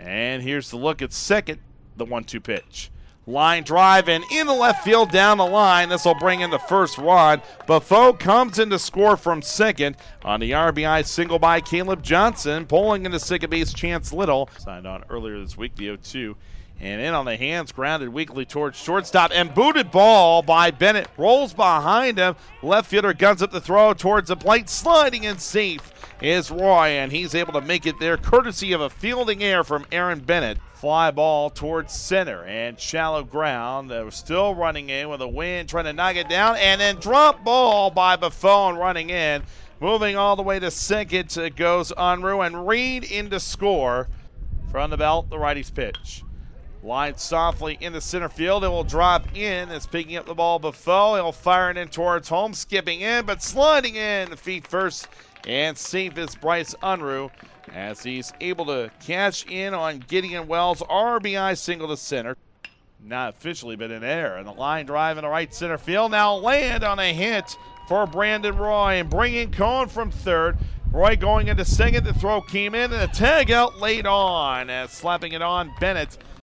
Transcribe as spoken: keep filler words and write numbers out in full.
And here's the look at second, the one two pitch. Line drive and in the left field down the line. This will bring in the first run. Buffo comes in to score from second on the R B I single by Caleb Johnson. Pulling into second base, Chance Little. Signed on earlier this week, the oh two. And in on the hands, grounded weakly towards shortstop. And booted ball by Bennett. Rolls behind him. Left fielder guns up the throw towards the plate. Sliding in safe is Roy. And he's able to make it there courtesy of a fielding error from Aaron Bennett. Fly ball towards center and shallow ground. They're still running in with a wind, trying to knock it down. And then drop ball by Buffon running in. Moving all the way to second goes Unruh. And Reed in to score. From the belt, the righty's pitch. Line softly in the center field. It will drop in. It's picking up the ball. Buffon. He'll fire it in towards home. Skipping in, but sliding in. Feet first. And safe is Bryce Unruh as he's able to cash in on Gideon Wells' R B I single to center. Not officially, but in air. And the line drive in the right center field. Now land on a hit for Brandon Roy. And bringing Cohen from third. Roy going into second. The throw came in and the tag out late on. As slapping it on, Bennett